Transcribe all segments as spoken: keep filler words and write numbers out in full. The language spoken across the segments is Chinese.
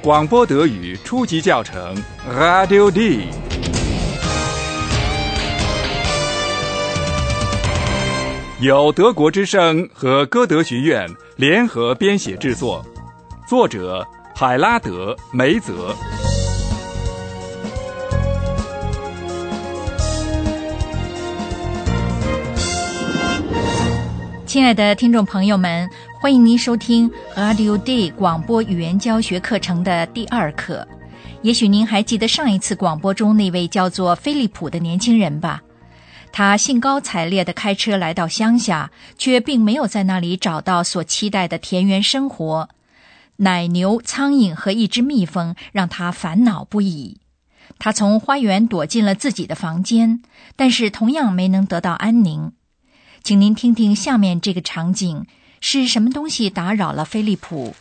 广播德语初级教程 Radio D， 由德国之声和歌德学院联合编写制作，作者海拉德·梅泽。 亲爱的听众朋友们，欢迎您收听 Radio Day 广播语言教学课程的第二课。也许您还记得上一次广播中那位叫做菲利普的年轻人吧？他兴高采烈地开车来到乡下，却并没有在那里找到所期待的田园生活。奶牛、苍蝇和一只蜜蜂让他烦恼不已。他从花园躲进了自己的房间，但是同样没能得到安宁。请您听听下面这个场景，是什么东西打扰了菲利普？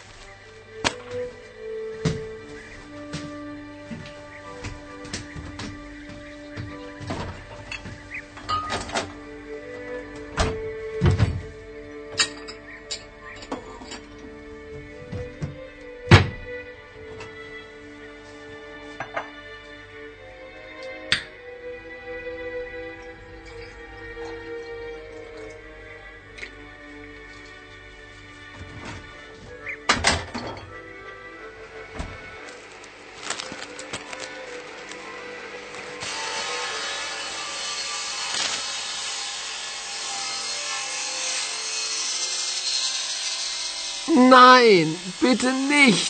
Nein, bitte nicht.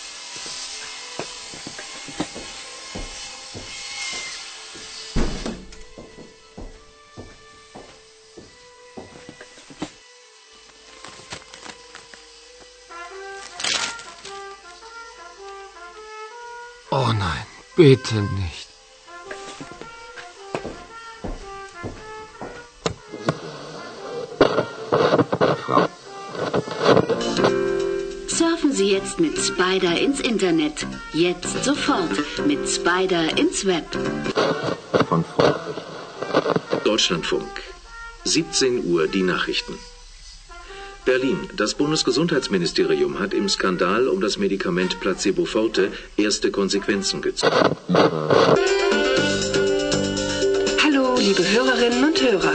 Oh nein, bitte nicht. Frau. Surfen Sie jetzt mit Spider ins Internet. Jetzt sofort mit Spider ins Web. Von Frau. Deutschlandfunk. siebzehn Uhr die Nachrichten. Berlin. Das Bundesgesundheitsministerium hat im Skandal um das Medikament Placebo Forte erste Konsequenzen gezogen. Hallo, liebe Hörerinnen und Hörer.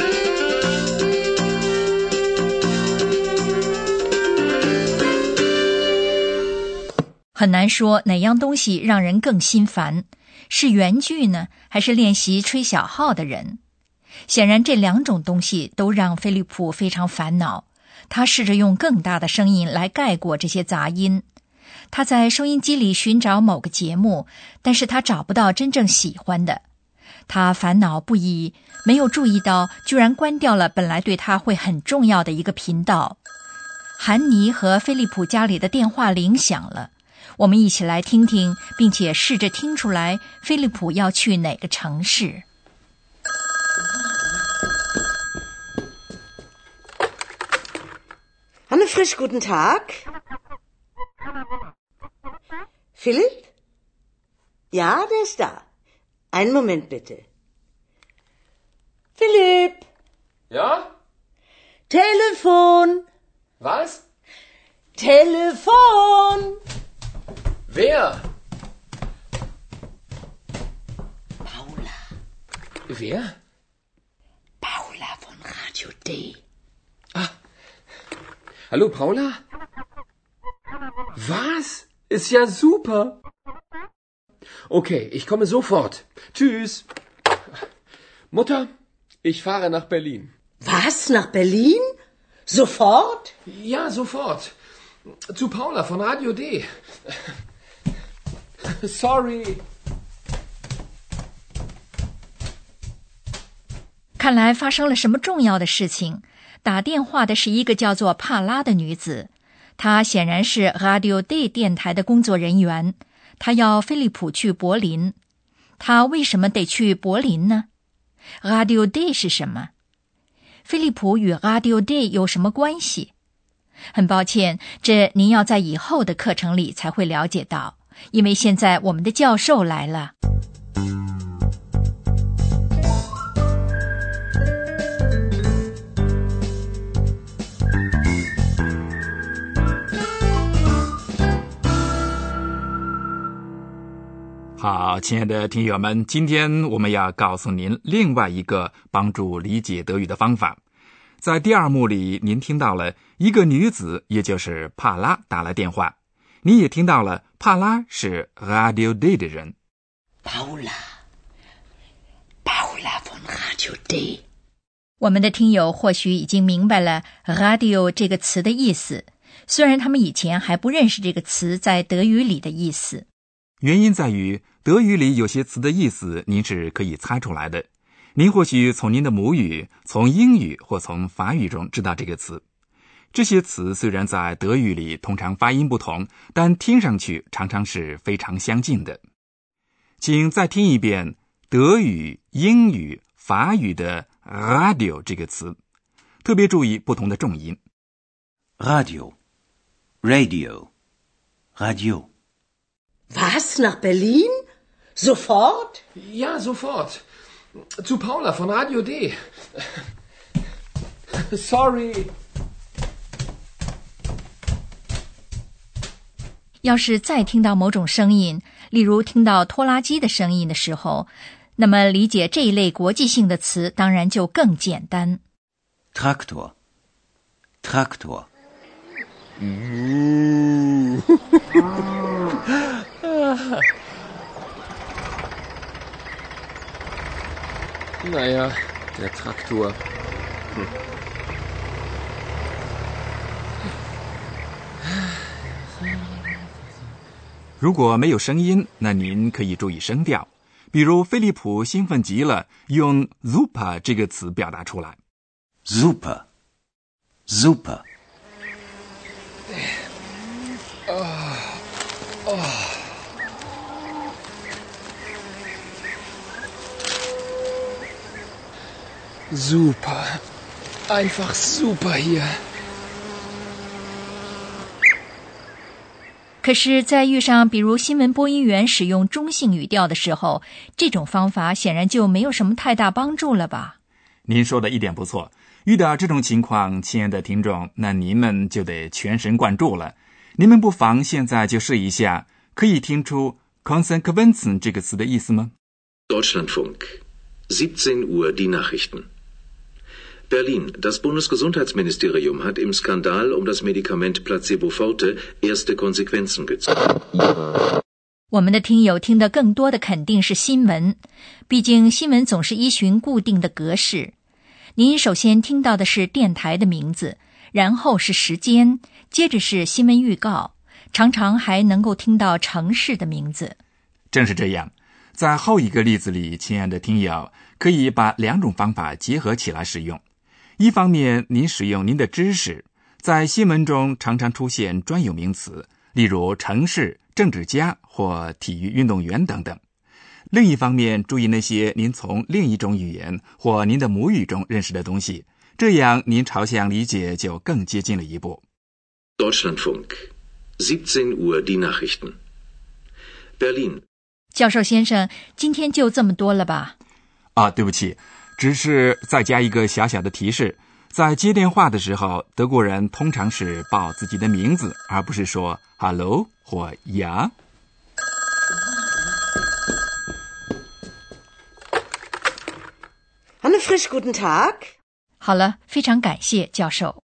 《很难说哪样东西让人更心烦，是原句呢，还是练习吹小号的人？显然这两种东西都让菲利普非常烦恼。他试着用更大的声音来盖过这些杂音。他在收音机里寻找某个节目，但是他找不到真正喜欢的。他烦恼不已，没有注意到居然关掉了本来对他会很重要的一个频道。韩妮和菲利普家里的电话铃响了。我们一起来听听，并且试着听出来菲利普要去哪个城市。 Anne Frisch, guten Tag. Philipp? Ja, der ist da. Einen Moment bitte. Philipp? Ja? Telefon. Was? Telefon. Wer? Paula. Wer? Paula von Radio D. Ah. Hallo, Paula? Was? Ist ja super. Okay, ich komme sofort. Tschüss. Mutter, ich fahre nach Berlin. Was? Nach Berlin? Sofort? Ja, sofort. Zu Paula von Radio D. Sorry. 看来发生了什么重要的事情。打电话的是一个叫做帕拉的女子，她显然是 Radio D 电台的工作人员。她要菲利普去柏林。她为什么得去柏林呢？ Radio D 是什么？菲利普与 Radio D 有什么关系？很抱歉，这您要在以后的课程里才会了解到，因为现在我们的教授来了。 好，亲爱的听友们，今天我们要告诉您另外一个帮助理解德语的方法。在第二幕里，您听到了一个女子，也就是帕拉打来电话，你也听到了帕拉是 Radio D 的人。 Paula. Paula von Radio D. 我们的听友或许已经明白了 radio 这个词的意思，虽然他们以前还不认识这个词在德语里的意思。 原因在于德语里有些词的意思您是可以猜出来的，您或许从您的母语、从英语或从法语中知道这个词。这些词虽然在德语里通常发音不同，但听上去常常是非常相近的。请再听一遍德语、英语、法语的 radio 这个词，特别注意不同的重音。 Radio, Radio, Radio.Was, nach Berlin? Sofort? Ja, sofort. Zu Paula von Radio D. Sorry. 要是再听到某种声音，例如听到拖拉机的声音的时候，那么理解这一类国际性的词当然就更简单。 Traktor, Traktor. Naja, der Traktor. Hm. 如果没有声音，那您可以注意声调。比如菲利普兴奋极了，用 super 这个词表达出来。 Super, super. Oh, oh. Super. Einfach super hier. 可是在遇上比如新闻播音员使用中性语调的时候，这种方法显然就没有什么太大帮助了吧？ 您说的一点不错，遇到这种情况，亲爱的听众，那您们就得全神贯注了。你们不妨现在就试一下，可以听出 Konsequenzen 这个词的意思吗？ Deutschlandfunk, siebzehn Uhr die Nachrichten. Berlin. Das Bundesgesundheitsministerium hat im Skandal um das Medikament Placebo Forte erste Konsequenzen gezogen. 我们的听友听得更多的肯定是新闻，毕竟新闻总是依循固定的格式。您首先听到的是电台的名字，然后是时间，接着是新闻预告，常常还能够听到城市的名字。 正是这样，在后一个例子里，亲爱的听友，可以把两种方法结合起来使用。一方面，您使用您的知识，在新闻中常常出现专有名词，例如城市、政治家或体育运动员等等。另一方面，注意那些您从另一种语言或您的母语中认识的东西，这样您朝向理解就更接近了一步。 Deutschlandfunk, siebzehn Uhr die Nachrichten. Berlin. 教授先生，今天就这么多了吧？ 啊，对不起，只是再加一个小小的提示，在接电话的时候，德国人通常是报自己的名字，而不是说 hello 或 ja。 Anne Frisch, guten Tag. 好了，非常感谢教授。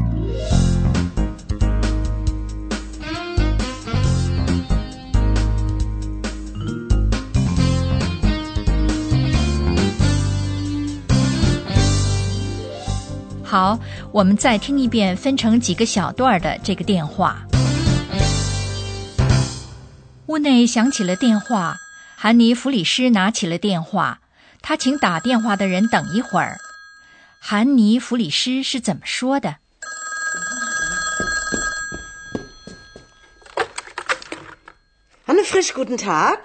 好，我们再听一遍分成几个小段的这个电话。屋内响起了电话，韩尼弗里斯拿起了电话，他请打电话的人等一会儿。韩尼弗里斯是怎么说的？ Anne Frisch, guten Tag.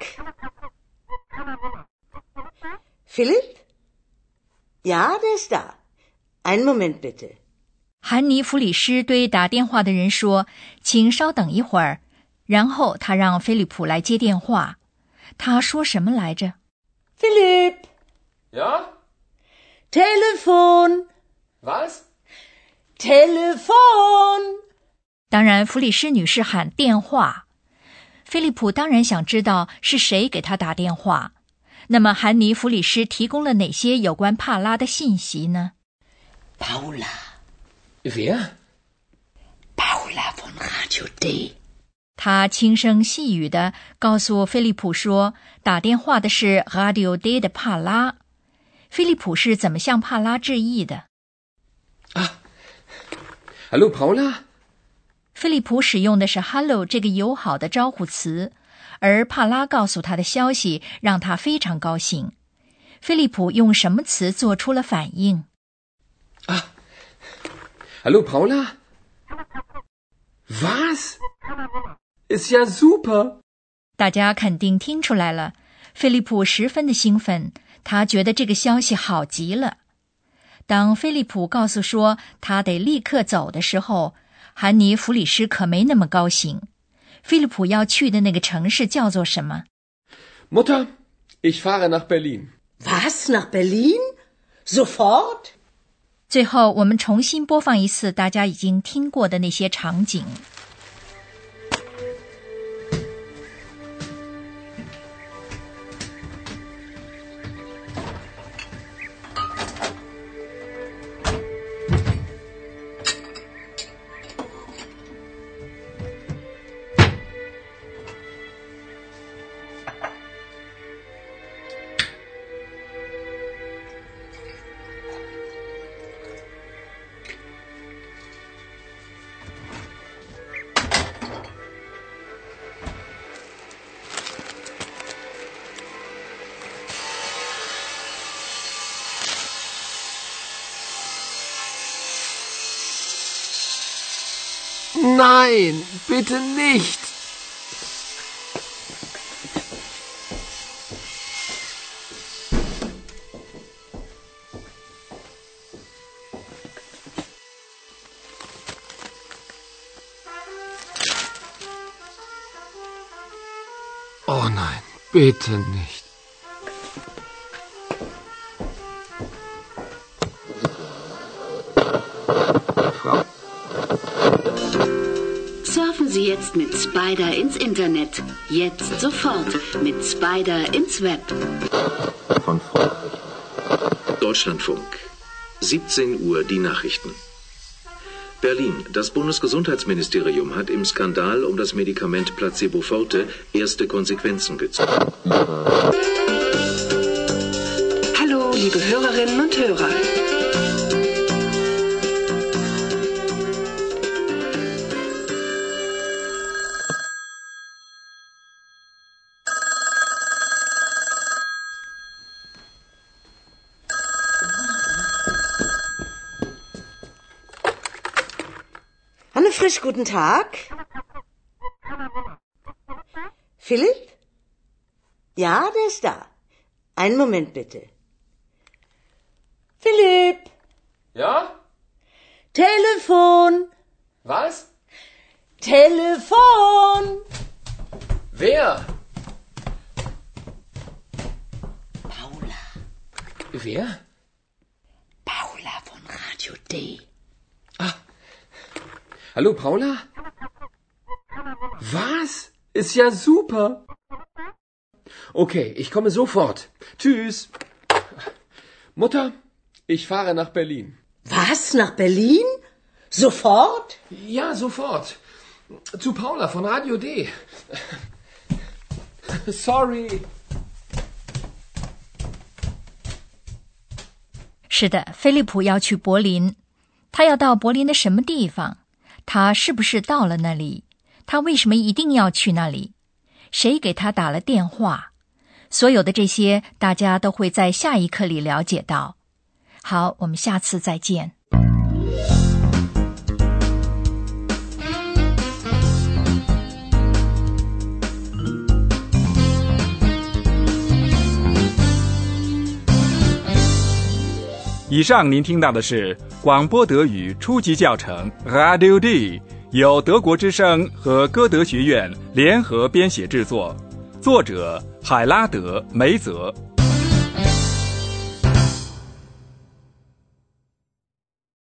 Philipp? Ja, der ist da.Einen Moment bitte. 韩尼弗里斯对打电话的人说：“请稍等一会儿。”然后他让菲利普来接电话。他说什么来着 ？Philipp. Ja? Telefon. Was? Telefon. 当然，弗里斯女士喊电话。 菲利普当然想知道是谁给他打电话。那么韩妮·弗里施提供了哪些有关帕拉的信息呢？ Paula. Wer? Paula von Radio D. 他轻声细语地告诉菲利普说，打电话的是 Radio D 的帕拉。菲利普是怎么向帕拉致意的？ Ah, hallo Paula? 菲利普使用的是 Hello 这个友好的招呼词，而帕拉告诉他的消息让他非常高兴。菲利普用什么词做出了反应？ Ah, hallo Paula? Was? Ist ja super! 大家肯定听出来了，菲利普十分的兴奋，他觉得这个消息好极了。当菲利普告诉说他得立刻走的时候，韩妮·弗里施可没那么高兴。菲利普要去的那个城市叫做什么？ Mutter, ich fahre nach Berlin. Was? Nach Berlin? Sofort? 最后我们重新播放一次大家已经听过的那些场景。 Nein, bitte nicht! Oh nein, bitte nicht. Frau. Surfen Sie jetzt mit Spider ins Internet. Jetzt sofort mit Spider ins Web. Von Frankreich. Deutschlandfunk. siebzehn Uhr die Nachrichten. Berlin. Das Bundesgesundheitsministerium hat im Skandal um das Medikament Placebo Forte erste Konsequenzen gezogen. Hallo, liebe Hörerinnen und Hörer. Anne Frisch, guten Tag. Philipp? Ja, der ist da. Einen Moment bitte. Philipp? Ja? Telefon. Was? Telefon. Wer? Paula. Wer? Paula von Radio D. Ah. Hallo Paula? Was? Ist ja super! Okay, ich komme sofort. Tschüss. Mutter, ich fahre nach Berlin. Was? Nach Berlin? Sofort? Ja, sofort. Zu Paula von Radio D. Sorry. 是的，菲利普要去柏林。他要到柏林的什么地方？他是不是到了那里？他为什么一定要去那里？谁给他打了电话？所有的这些，大家都会在下一课里了解到。好，我们下次再见。 以上您听到的是广播德语初级教程 Radio D， 由德国之声和歌德学院联合编写制作，作者海拉德·梅泽。